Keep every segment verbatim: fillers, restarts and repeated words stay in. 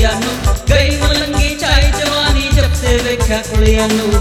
कुड़िया नू गई मलंगी चाई जवानी जब से वेख्या कुड़िया नू।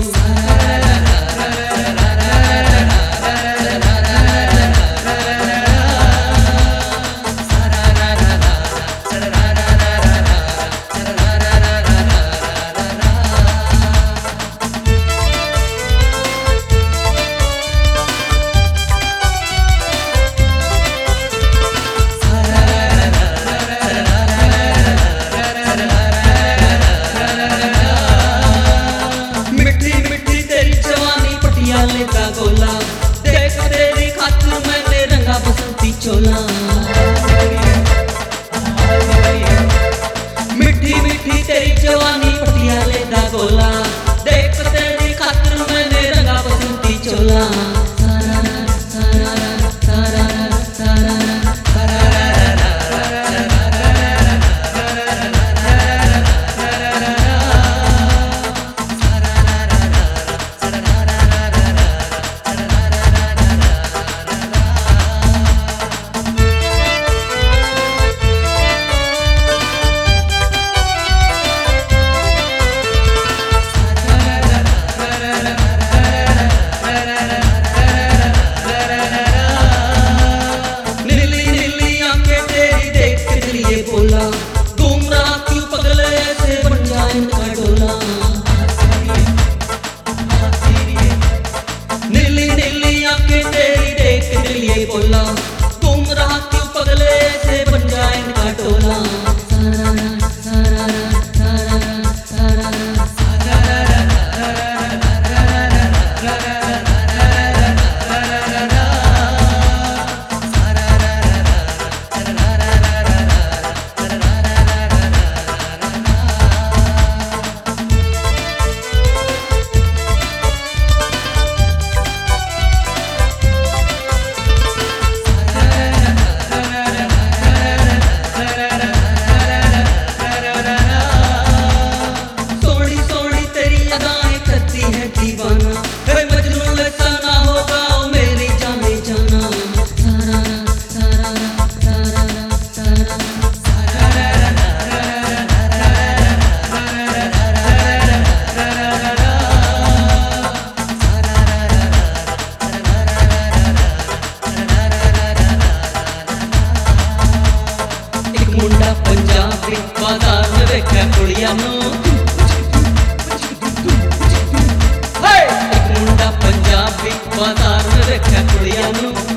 का गोला देख तेरी खातिर मैंने रंगा बसंती चोला। मीठी मीठी तेरी जवानी पटियाले का गोला देख तेरी खातिर मैंने रंगा बसंती चोला। नीली नीली आंखें तेरी देख के दिल ये बोला तुम रहा क्यों पगले से बन जाए इनका टोला। मुंडा पंजाबी बाजार में वेख्या कुड़िया नू एक मुंडा पंजाबी बाजार में वेख्या कुड़िया नू